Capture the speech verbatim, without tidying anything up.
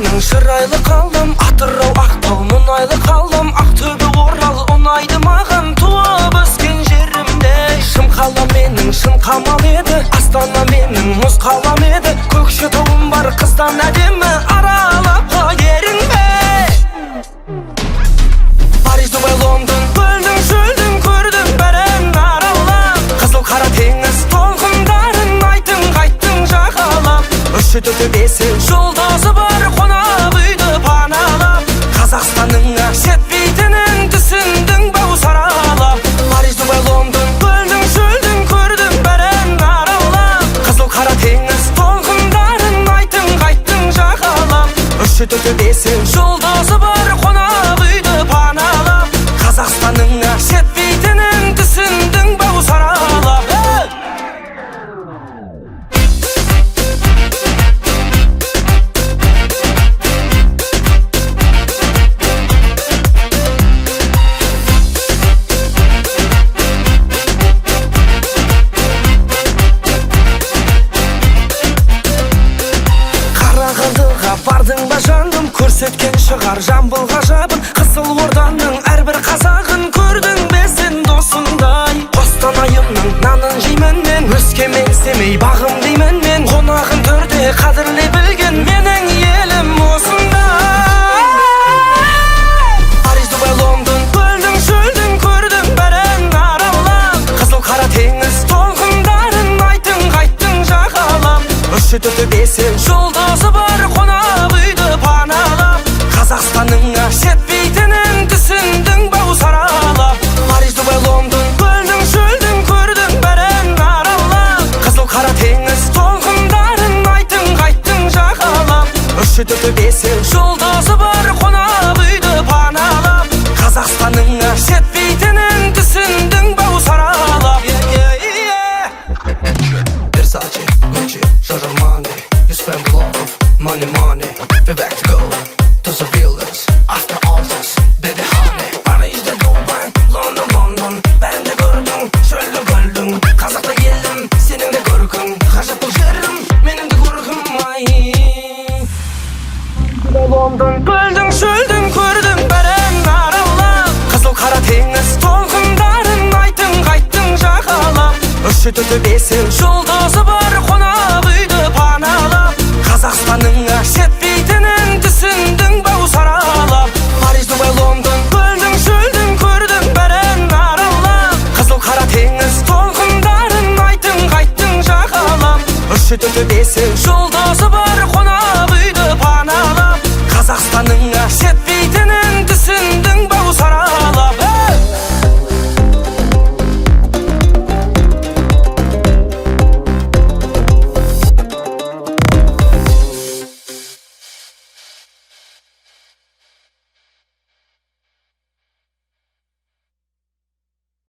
менің шырайлы қалым, Атырау, Ақтау, мұнайлы қалым, Ақтөбе, Орал ұнайды маған, туып өскен жерімде. Шым қала менің шын қамал еді, Астана менің мұз қалам еді, Көкшетауым бар қыздан әдемі, аралап қой еріңбе. Париж, Дубай, Лондон, көлдің шөлдің көрдім бәрін аралап, Қызыл қара теңіз толқындарын айтың қайттың жағалап, Үш төрт бесі жолдасы бар қонақ үйді паналап, Қазақстанның жетпейтінін түсіндің бау саралап. Париж, Дубай, Лондон, көлдің шөлдің көрдім бәрін аралап, Қызыл қара теңіз толқындарын айтың қайттың жағалап, Үш төрт бесі жолдасы бар қонақ үйді паналап, Қазақстанның жетпейтінін түсіндің бау саралап. Қарағандыға бардың ба жаным, көрсеткен шығар Жамбыл ғажабын, Қызыл Орданың әрбір қазағын көрдің бе сен досындай. Қостанайымның нанын жеймін мен, Өскемен, Семей бағым деймін мен, қонағын төрде қадірлей білген менің елім осындай. Париж, Дубай, Лондон, көлдің шөлдің көрдім бәрін аралап, Қызыл қара теңіз толқындарын айтың қайттың жағалап, Үш төрт бесі жолдасы бар қонақ үйді паналап, Қазақстанның жетпейтінін түсіндің бау саралап. Париж, Дубай, Лондон, көлдің шөлдің көрдім бәрін аралап, Қызыл қара теңіз толқындарын айтың қайттың жағалап, Үш төрт бесі жолдасы бар қонақ үйді паналап, Қазақстанның жетпейтінін түсіндің бау саралап. Versace, Gucci, Giorgio Armani. You spend a lot of money, money. We're back to go to the villas after all this, baby honey. Paris'de Dubai, London, London. Ben de gördüm, şöyle gördüm. Kazakta geldim, senin de görgün. Kaçak bu yerim, benim de görgüm. Ay. London, kөлдің шөлдің көрдім бәрін аралап, Қызыл қара теңіз толқындарын айтың қайттың жағалап, Үш төрт бесі жолдасы бар қонақ үйді паналап, Қазақстанның жетпейтінін түсіндің бау саралап. Париж, Дубай, Лондон, көлдің шөлдің көрдім бәрін аралап, Қызыл қара теңіз толқындарын айтың қайттың жағалап, Үш төрт бесі жол